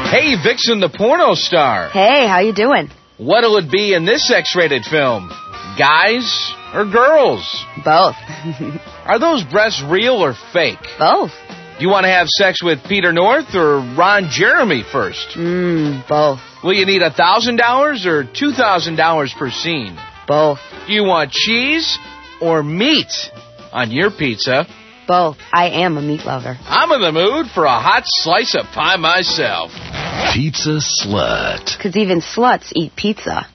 Hey, Vixen the porno star. Hey, how you doing? What'll it be in this X-rated film? Guys or girls? Both. Are those breasts real or fake? Both. Do you want to have sex with Peter North or Ron Jeremy first? Both. Will you need $1,000 or $2,000 per scene? Both. Do you want cheese or meat on your pizza? Both. I am a meat lover. I'm in the mood for a hot slice of pie myself. Pizza Slut. 'Cause even sluts eat pizza.